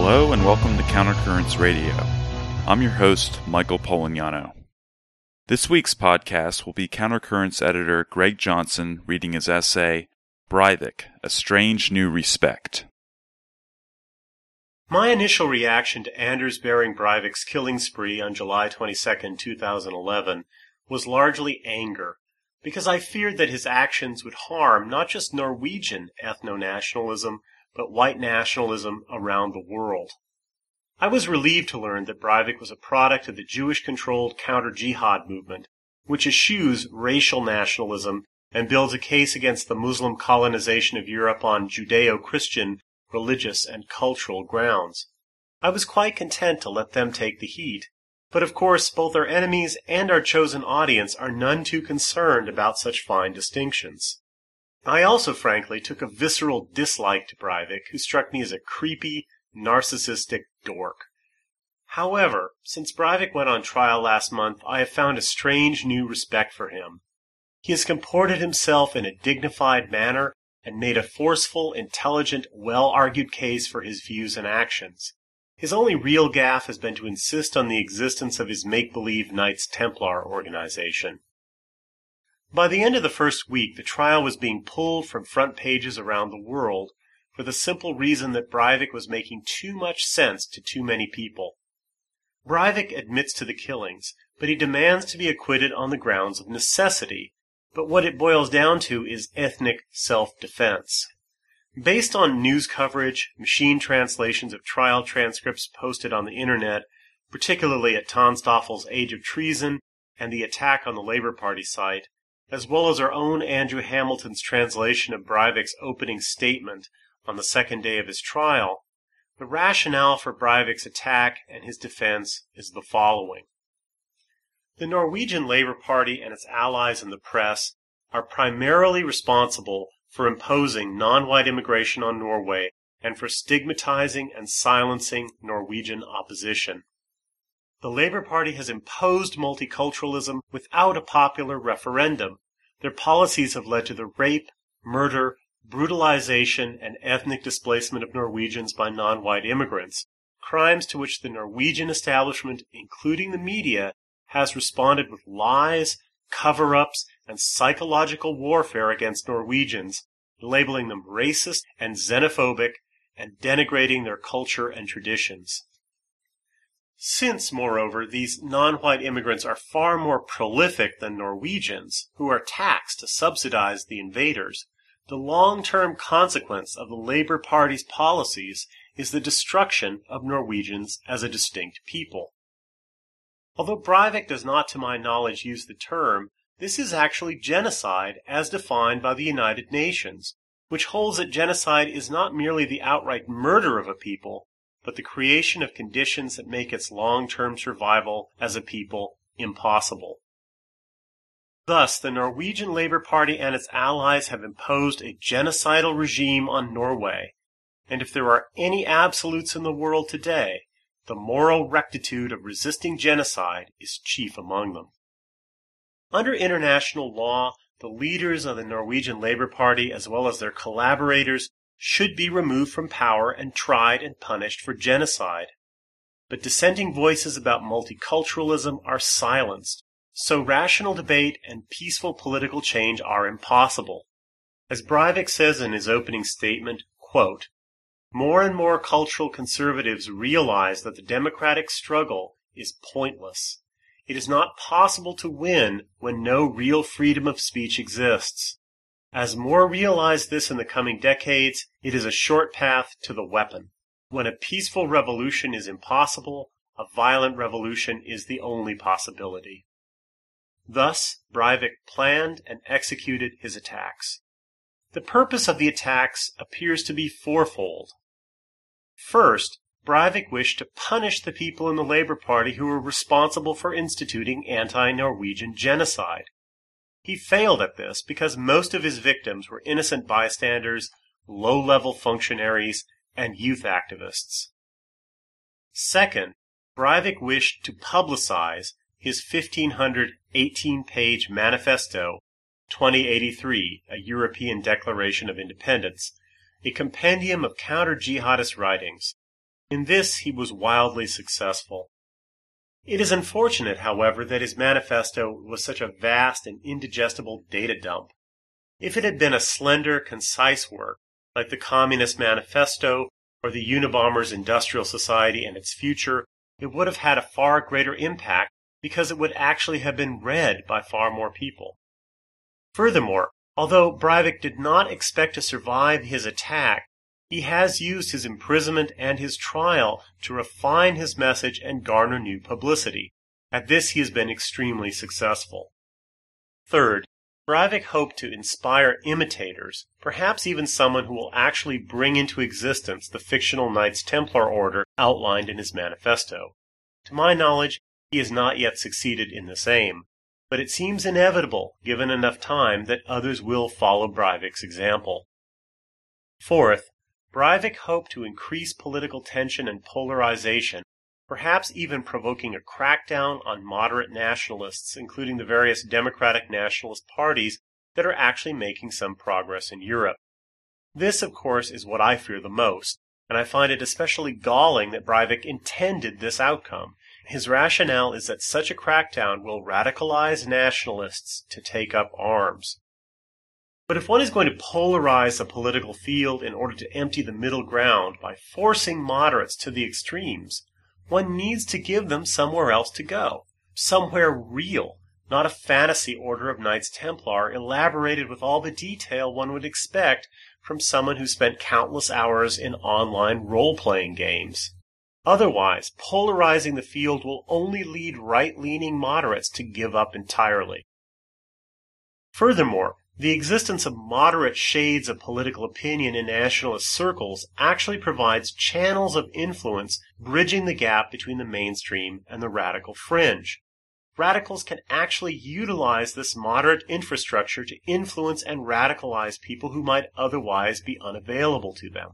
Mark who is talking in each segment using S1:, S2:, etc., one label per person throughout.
S1: Hello and welcome to Countercurrents Radio. I'm your host, Michael Polignano. This week's podcast will be Countercurrents editor Greg Johnson reading his essay, Breivik, A Strange New Respect.
S2: My initial reaction to Anders Behring Breivik's killing spree on July 22, 2011, was largely anger, because I feared that his actions would harm not just Norwegian ethno-nationalism, but white nationalism around the world. I was relieved to learn that Breivik was a product of the Jewish-controlled counter-jihad movement, which eschews racial nationalism and builds a case against the Muslim colonization of Europe on Judeo-Christian religious and cultural grounds. I was quite content to let them take the heat, but of course both our enemies and our chosen audience are none too concerned about such fine distinctions. I also, frankly, took a visceral dislike to Breivik, who struck me as a creepy, narcissistic dork. However, since Breivik went on trial last month, I have found a strange new respect for him. He has comported himself in a dignified manner and made a forceful, intelligent, well-argued case for his views and actions. His only real gaffe has been to insist on the existence of his make-believe Knights Templar organization. By the end of the first week, the trial was being pulled from front pages around the world for the simple reason that Breivik was making too much sense to too many people. Breivik admits to the killings, but he demands to be acquitted on the grounds of necessity, but what it boils down to is ethnic self-defense. Based on news coverage, machine translations of trial transcripts posted on the internet, particularly at Tonstoffel's Age of Treason and the attack on the Labour Party site, as well as our own Andrew Hamilton's translation of Breivik's opening statement on the second day of his trial, the rationale for Breivik's attack and his defense is the following. The Norwegian Labour Party and its allies in the press are primarily responsible for imposing non-white immigration on Norway and for stigmatizing and silencing Norwegian opposition. The Labour Party has imposed multiculturalism without a popular referendum. Their policies have led to the rape, murder, brutalization, and ethnic displacement of Norwegians by non-white immigrants, crimes to which the Norwegian establishment, including the media, has responded with lies, cover-ups, and psychological warfare against Norwegians, labeling them racist and xenophobic, and denigrating their culture and traditions. Since, moreover, these non-white immigrants are far more prolific than Norwegians, who are taxed to subsidize the invaders, the long-term consequence of the Labour Party's policies is the destruction of Norwegians as a distinct people. Although Breivik does not, to my knowledge, use the term, this is actually genocide as defined by the United Nations, which holds that genocide is not merely the outright murder of a people, but the creation of conditions that make its long-term survival as a people impossible. Thus, the Norwegian Labour Party and its allies have imposed a genocidal regime on Norway, and if there are any absolutes in the world today, the moral rectitude of resisting genocide is chief among them. Under international law, the leaders of the Norwegian Labour Party, as well as their collaborators, should be removed from power and tried and punished for genocide. But dissenting voices about multiculturalism are silenced, so rational debate and peaceful political change are impossible. As Breivik says in his opening statement, quote, "More and more cultural conservatives realize that the democratic struggle is pointless. It is not possible to win when no real freedom of speech exists. As more realize this in the coming decades, it is a short path to the weapon. When a peaceful revolution is impossible, a violent revolution is the only possibility." Thus, Breivik planned and executed his attacks. The purpose of the attacks appears to be fourfold. First, Breivik wished to punish the people in the Labour Party who were responsible for instituting anti-Norwegian genocide. He failed at this because most of his victims were innocent bystanders, low-level functionaries, and youth activists. Second, Breivik wished to publicize his 1,500 18-page manifesto, 2083, a European Declaration of Independence, a compendium of counter-jihadist writings. In this he was wildly successful. It is unfortunate, however, that his manifesto was such a vast and indigestible data dump. If it had been a slender, concise work, like the Communist Manifesto or the Unabomber's Industrial Society and its Future, it would have had a far greater impact because it would actually have been read by far more people. Furthermore, although Breivik did not expect to survive his attack, he has used his imprisonment and his trial to refine his message and garner new publicity. At this he has been extremely successful. Third, Breivik hoped to inspire imitators, perhaps even someone who will actually bring into existence the fictional Knights Templar order outlined in his manifesto. To my knowledge, he has not yet succeeded in this aim, but it seems inevitable, given enough time, that others will follow Breivik's example. Fourth, Breivik hoped to increase political tension and polarization, perhaps even provoking a crackdown on moderate nationalists, including the various democratic nationalist parties that are actually making some progress in Europe. This, of course, is what I fear the most, and I find it especially galling that Breivik intended this outcome. His rationale is that such a crackdown will radicalize nationalists to take up arms. But if one is going to polarize the political field in order to empty the middle ground by forcing moderates to the extremes, one needs to give them somewhere else to go, somewhere real, not a fantasy order of Knights Templar elaborated with all the detail one would expect from someone who spent countless hours in online role-playing games. Otherwise, polarizing the field will only lead right-leaning moderates to give up entirely. Furthermore, the existence of moderate shades of political opinion in nationalist circles actually provides channels of influence bridging the gap between the mainstream and the radical fringe. Radicals can actually utilize this moderate infrastructure to influence and radicalize people who might otherwise be unavailable to them.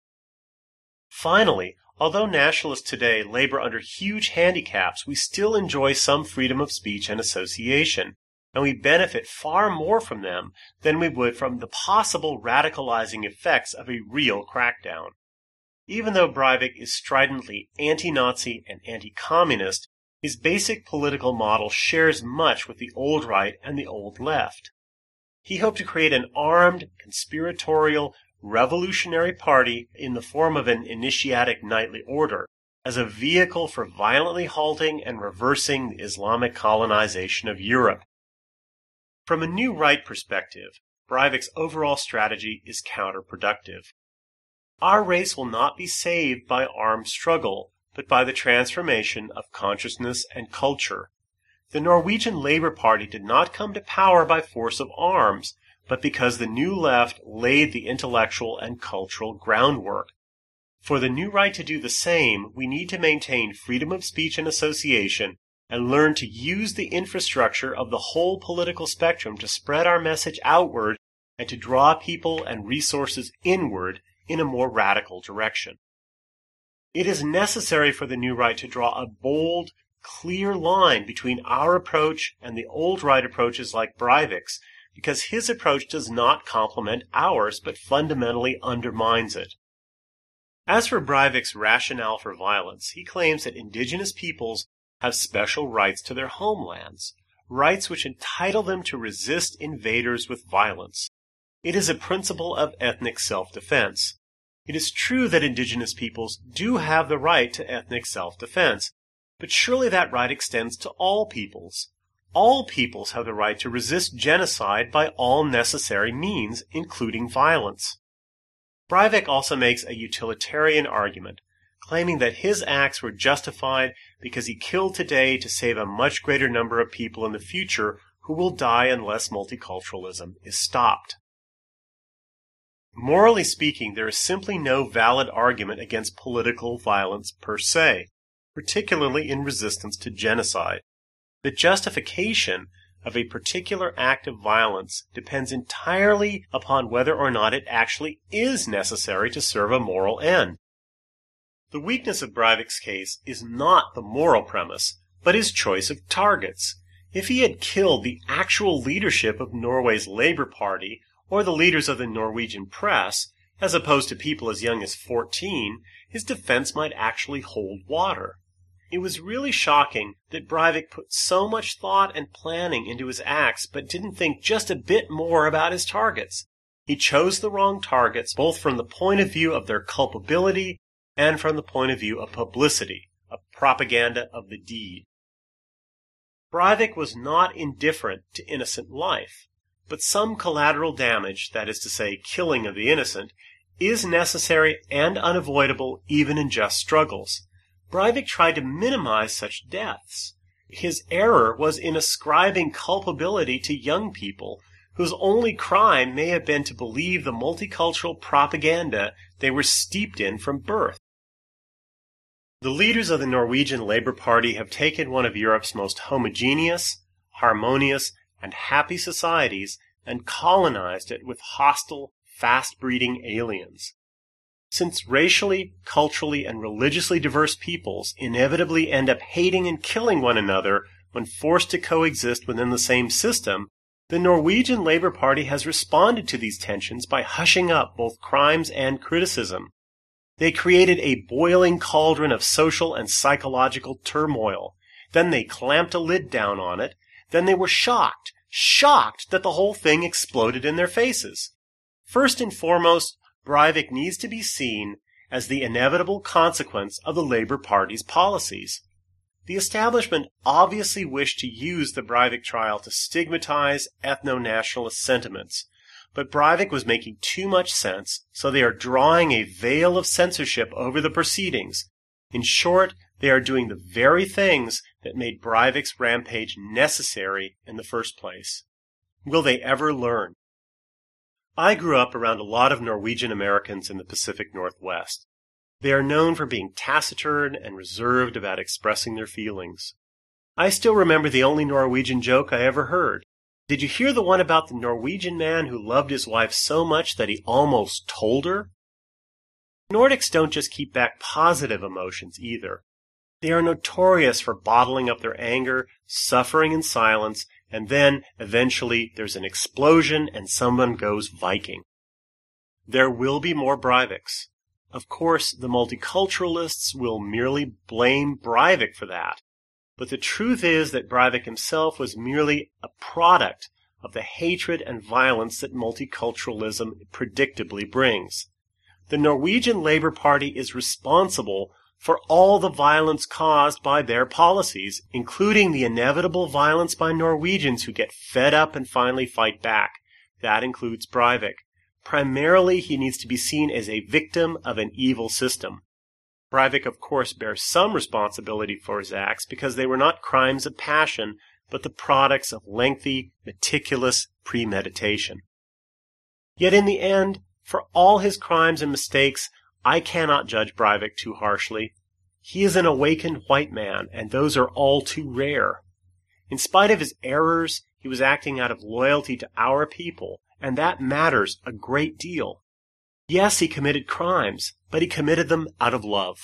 S2: Finally, although nationalists today labor under huge handicaps, we still enjoy some freedom of speech and association, and we benefit far more from them than we would from the possible radicalizing effects of a real crackdown. Even though Breivik is stridently anti-Nazi and anti-communist, his basic political model shares much with the old right and the old left. He hoped to create an armed, conspiratorial, revolutionary party in the form of an initiatic knightly order, as a vehicle for violently halting and reversing the Islamic colonization of Europe. From a new right perspective, Breivik's overall strategy is counterproductive. Our race will not be saved by armed struggle, but by the transformation of consciousness and culture. The Norwegian Labour Party did not come to power by force of arms, but because the New Left laid the intellectual and cultural groundwork. For the New Right to do the same, we need to maintain freedom of speech and association, and learn to use the infrastructure of the whole political spectrum to spread our message outward and to draw people and resources inward in a more radical direction. It is necessary for the New Right to draw a bold, clear line between our approach and the old right approaches like Breivik's, because his approach does not complement ours, but fundamentally undermines it. As for Breivik's rationale for violence, he claims that indigenous peoples have special rights to their homelands, rights which entitle them to resist invaders with violence. It is a principle of ethnic self-defense. It is true that indigenous peoples do have the right to ethnic self-defense, but surely that right extends to all peoples. All peoples have the right to resist genocide by all necessary means, including violence. Breivik also makes a utilitarian argument, claiming that his acts were justified because he killed today to save a much greater number of people in the future who will die unless multiculturalism is stopped. Morally speaking, there is simply no valid argument against political violence per se, particularly in resistance to genocide. The justification of a particular act of violence depends entirely upon whether or not it actually is necessary to serve a moral end. The weakness of Breivik's case is not the moral premise, but his choice of targets. If he had killed the actual leadership of Norway's Labour Party or the leaders of the Norwegian press, as opposed to people as young as 14, his defense might actually hold water. It was really shocking that Breivik put so much thought and planning into his acts but didn't think just a bit more about his targets. He chose the wrong targets both from the point of view of their culpability and from the point of view of publicity, of propaganda of the deed. Breivik was not indifferent to innocent life, but some collateral damage, that is to say, killing of the innocent, is necessary and unavoidable even in just struggles. Breivik tried to minimize such deaths. His error was in ascribing culpability to young people whose only crime may have been to believe the multicultural propaganda they were steeped in from birth. The leaders of the Norwegian Labour Party have taken one of Europe's most homogeneous, harmonious, and happy societies and colonized it with hostile, fast-breeding aliens. Since racially, culturally, and religiously diverse peoples inevitably end up hating and killing one another when forced to coexist within the same system, the Norwegian Labour Party has responded to these tensions by hushing up both crimes and criticism. They created a boiling cauldron of social and psychological turmoil. Then they clamped a lid down on it. Then they were shocked that the whole thing exploded in their faces. First and foremost, Breivik needs to be seen as the inevitable consequence of the Labour Party's policies. The establishment obviously wished to use the Breivik trial to stigmatize ethno-nationalist sentiments, but Breivik was making too much sense, so they are drawing a veil of censorship over the proceedings. In short, they are doing the very things that made Breivik's rampage necessary in the first place. Will they ever learn? I grew up around a lot of Norwegian Americans in the Pacific Northwest. They are known for being taciturn and reserved about expressing their feelings. I still remember the only Norwegian joke I ever heard. Did you hear the one about the Norwegian man who loved his wife so much that he almost told her? Nordics don't just keep back positive emotions either. They are notorious for bottling up their anger, suffering in silence, and then, eventually, there's an explosion and someone goes Viking. There will be more Breiviks. Of course, the multiculturalists will merely blame Breivik for that. But the truth is that Breivik himself was merely a product of the hatred and violence that multiculturalism predictably brings. The Norwegian Labour Party is responsible for all the violence caused by their policies, including the inevitable violence by Norwegians who get fed up and finally fight back. That includes Breivik. Primarily, he needs to be seen as a victim of an evil system. Breivik, of course, bears some responsibility for his acts because they were not crimes of passion, but the products of lengthy, meticulous premeditation. Yet in the end, for all his crimes and mistakes, I cannot judge Breivik too harshly. He is an awakened white man, and those are all too rare. In spite of his errors, he was acting out of loyalty to our people, and that matters a great deal. Yes, he committed crimes, but he committed them out of love.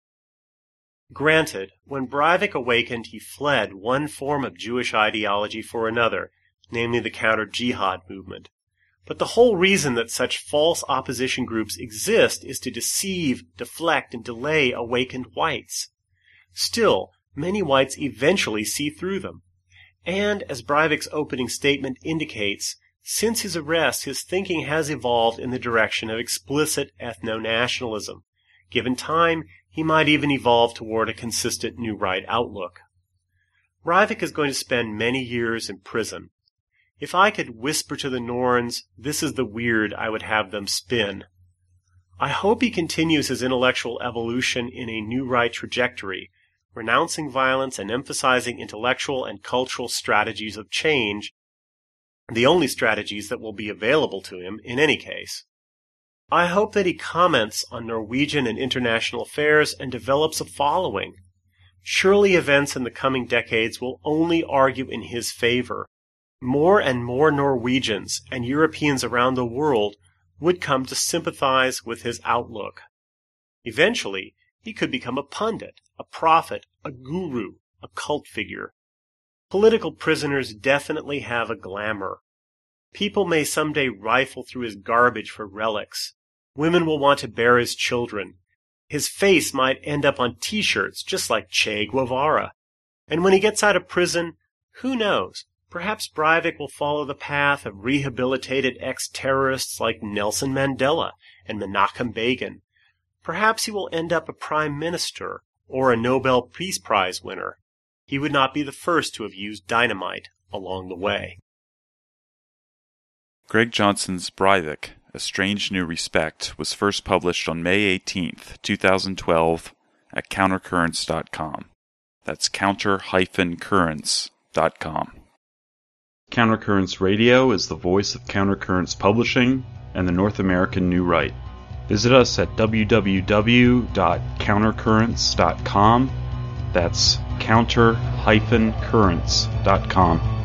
S2: Granted, when Breivik awakened, he fled one form of Jewish ideology for another, namely the counter-jihad movement. But the whole reason that such false opposition groups exist is to deceive, deflect, and delay awakened whites. Still, many whites eventually see through them. And, as Breivik's opening statement indicates, since his arrest, his thinking has evolved in the direction of explicit ethno-nationalism. Given time, he might even evolve toward a consistent new right outlook. Breivik is going to spend many years in prison. If I could whisper to the Norns, this is the weird I would have them spin. I hope he continues his intellectual evolution in a new right trajectory, renouncing violence and emphasizing intellectual and cultural strategies of change, the only strategies that will be available to him in any case. I hope that he comments on Norwegian and international affairs and develops a following. Surely events in the coming decades will only argue in his favor. More and more Norwegians and Europeans around the world would come to sympathize with his outlook. Eventually, he could become a pundit, a prophet, a guru, a cult figure. Political prisoners definitely have a glamour. People may someday rifle through his garbage for relics. Women will want to bear his children. His face might end up on t-shirts just like Che Guevara. And when he gets out of prison, who knows? Perhaps Breivik will follow the path of rehabilitated ex-terrorists like Nelson Mandela and Menachem Begin. Perhaps he will end up a prime minister or a Nobel Peace Prize winner. He would not be the first to have used dynamite along the way.
S1: Greg Johnson's Breivik, A Strange New Respect was first published on May 18th, 2012 at countercurrents.com. That's counter-currents.com. Countercurrents Radio is the voice of Countercurrents Publishing and the North American New Right. Visit us at www.countercurrents.com. That's counter-currents.com.